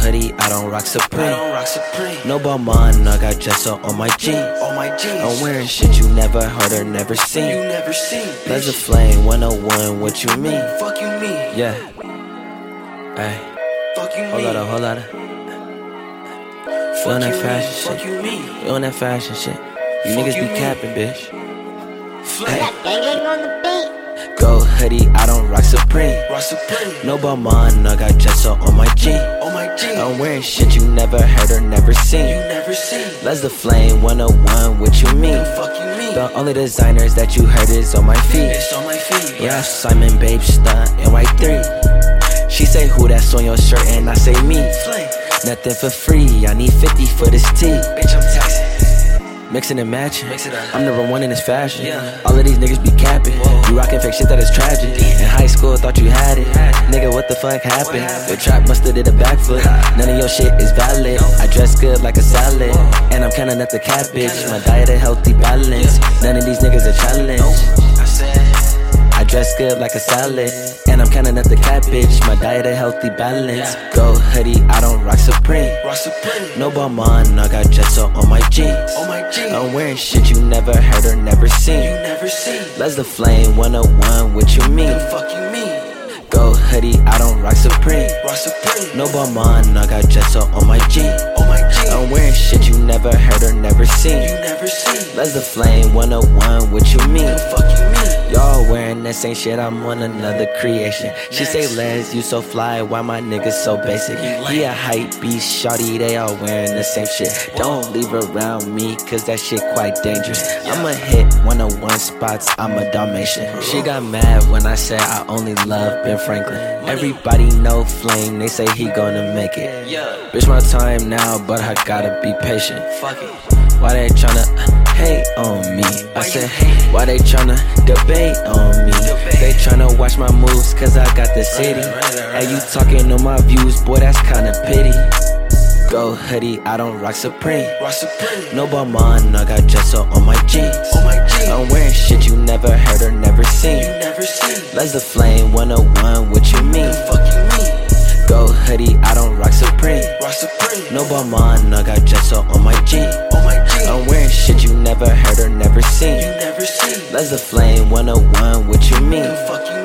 hoodie, I don't rock Supreme. No Balmain, I got gesso on my jeans. I'm wearing shit you never heard or never seen. There's a flame 101, what you mean? Fuck you mean? Yeah. Ay. Fuck you mean? Hold on. You on that fashion shit. Fuck you mean? You on that fashion shit. You niggas be capping, bitch. Hey. Banging on the beat. Go hoodie, I don't rock Supreme. No Balmain, I got gesso on my jeans. I'm wearing shit you never heard or never seen. Les the Flame 101, what you mean? Fuck you mean? The only designers that you heard is on my feet. It's on my feet. Yeah, Simon Babe stunt NY3. She say who that's on your shirt and I say me. Flame. Nothing for free, I need 50 for this tea. Bitch, I'm taxing. Mixing and matching, Mix it up. I'm number one in this fashion. Yeah. All of these niggas be capping. You rockin' fake shit that is tragic. In high school, thought you had it. Nigga, what the fuck happened? Your trap musta did a backflip. None of your shit is valid. I dress good like a salad, and I'm counting up the cabbage. My diet a healthy balance. None of these niggas a challenge. I said, I dress good like a salad, and I'm counting up the cabbage. My diet a healthy balance. Go hoodie, I don't rock Supreme. rock Supreme. No Balmain, I got gesso on my jeans. On my jeans. I'm wearing shit you never heard or never seen. You never seen. Les the Flame 101, what you mean? Fuck you mean? Go hoodie, I don't rock Supreme. Rock Supreme. No Balmain, I got gesso on my jeans. On my jeans. I'm wearing shit you never heard or never seen. You never seen. Les the Flame 101, what you mean? Fuck you mean? Y'all wearing the same shit, I'm on another creation. She say, Les, you so fly, why my niggas so basic? He a hype beast, shawty, they all wearing the same shit. Don't leave around me, cause that shit quite dangerous. I'ma hit 101 spots, I'm a Dalmatian. She got mad when I said I only love Ben Franklin. Everybody know Flame, they say he gonna make it. Yeah. Bitch, my time now, but I gotta be patient. Fuck it. Why they tryna hate on me? I said, why they tryna debate on me? They tryna watch my moves, cause I got the city. Hey, you talking on my views, boy, that's kinda pity. Go hoodie, I don't rock Supreme. Rock Supreme. No Balmain, I got gesso on my jeans. On my jeans. I'm wearing shit you never heard or never seen. You never seen. Les the Flame 101, what you mean? Fuck you mean? Go hoodie, I don't rock Supreme. Rock Supreme. No Balmain, I got gesso on my jeans. On my jeans. I'm wearing shit you never heard or never seen. You never seen. Les the Flame 101, what you mean? Fuck you